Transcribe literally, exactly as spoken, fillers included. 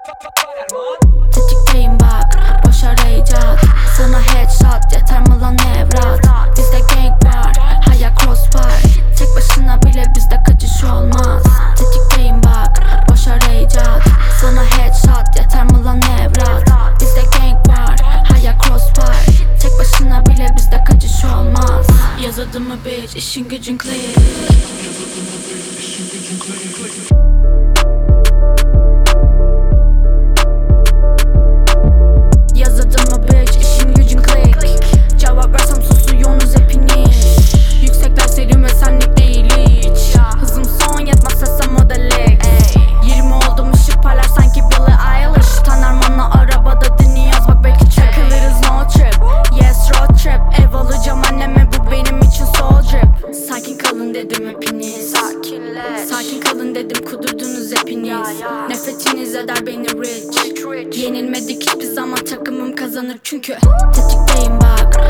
Tetikteyim bak, boş arayacak. Sana headshot yeter mi lan evlat? Bizde gang var, hayal crossfire. Tek başına bile bizde kaçış olmaz. Tetikteyim bak, boş arayacak. Sana headshot yeter mi lan evlat? Bizde gang var, hayal crossfire. Tek başına bile bizde kaçış olmaz. Yaz adımı bitch, işin gücün clear. Yaz adımı bitch, işin gücün click. Cevap versem susuyorsunuz hepiniz. Yüksekler serim ve senlik değil hiç. Hızım son yetmez sesem o delik. Yirmi oldum ışık parlar sanki Billie Eilish. Tanermanla arabada dinliyoruz bak belki çakılırız no trip. Yes road trip. Ev alacağım anneme bu benim için soul drip. Sakin kalın dedim hepiniz. Sakinleş. Sakin kalın dedim kudurdunuz hepiniz. Nefretiniz eder beni rich. Yenilmedik hiçbir zaman takımım kazanır çünkü tetikteyim bak.